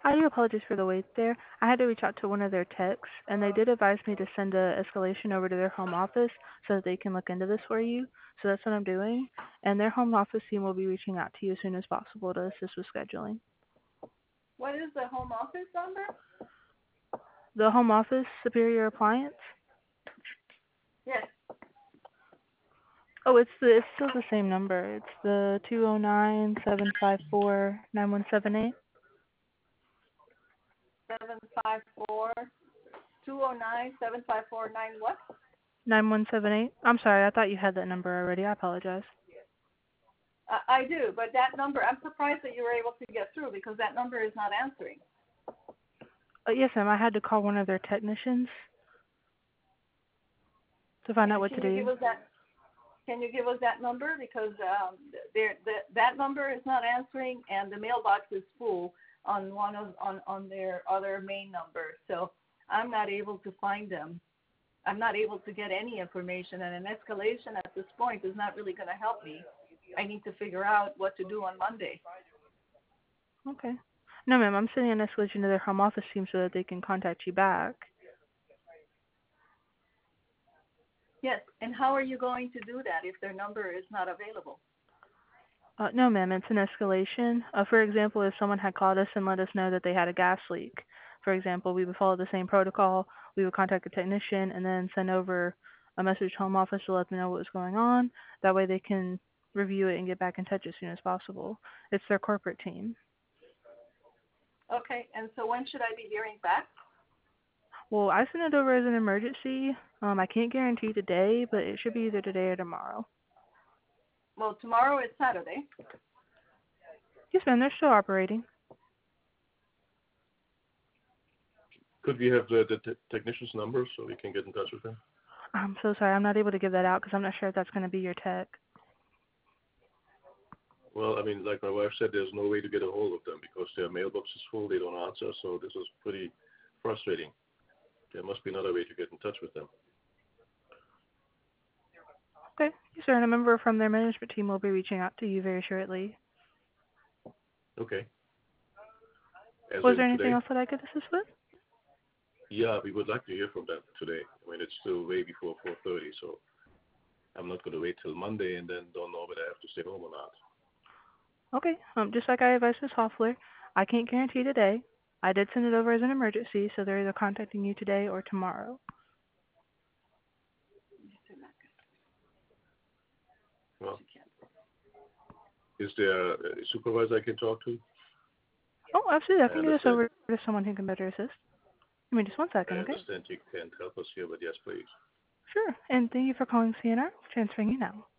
I do apologize for the wait there. I had to reach out to one of their techs, and they did advise me to send a escalation over to their home office so that they can look into this for you. So that's what I'm doing. And their home office team will be reaching out to you as soon as possible to assist with scheduling. What is the home office number? The home office, Superior Appliance? Yes. Oh, it's still the same number. It's the 209-754-9178. 754-209-7549 what? 9178. I'm sorry, I thought you had that number already. I apologize. I do, but that number, I'm surprised that you were able to get through because that number is not answering. Yes, ma'am. I had to call one of their technicians to find out And what to do. can you give us that number? Because that number is not answering and the mailbox is full on on their other main number. So I'm not able to find them. I'm not able to get any information, and an escalation at this point is not really going to help me. I need to figure out what to do on Monday. Okay. No, ma'am. I'm sending an escalation to their home office team so that they can contact you back. Yes, and how are you going to do that if their number is not available? No, ma'am. It's an escalation. For example, if someone had called us and let us know that they had a gas leak, for example, we would follow the same protocol. We would contact the technician and then send over a message to home office to let them know what was going on. That way they can review it and get back in touch as soon as possible. It's their corporate team. Okay, and so when should I be hearing back? Well, I sent it over as an emergency. I can't guarantee today, but it should be either today or tomorrow. Well, tomorrow is Saturday. Yes, ma'am. They're still operating. Could we have the technician's number so we can get in touch with them? I'm so sorry. I'm not able to give that out because I'm not sure if that's going to be your tech. Well, I mean, like my wife said, there's no way to get a hold of them because their mailbox is full. They don't answer, so this is pretty frustrating. There must be another way to get in touch with them. Okay. Yes, sir. And a member from their management team will be reaching out to you very shortly. Okay. As Was in there anything today? else that I could assist with? Yeah, we would like to hear from them today. I mean, it's still way before 4:30, so I'm not going to wait till Monday and then don't know whether I have to stay home or not. Okay. Just like I advised Ms. Hoffler, I can't guarantee today. I did send it over as an emergency, so they're either contacting you today or tomorrow. Well, is there a supervisor I can talk to? Oh, absolutely. I I can get this understand. over to someone who can better assist. Give me just one I second, okay? understand you can't help us here, but yes, please. Sure. And thank you for calling CNR. Transferring you now.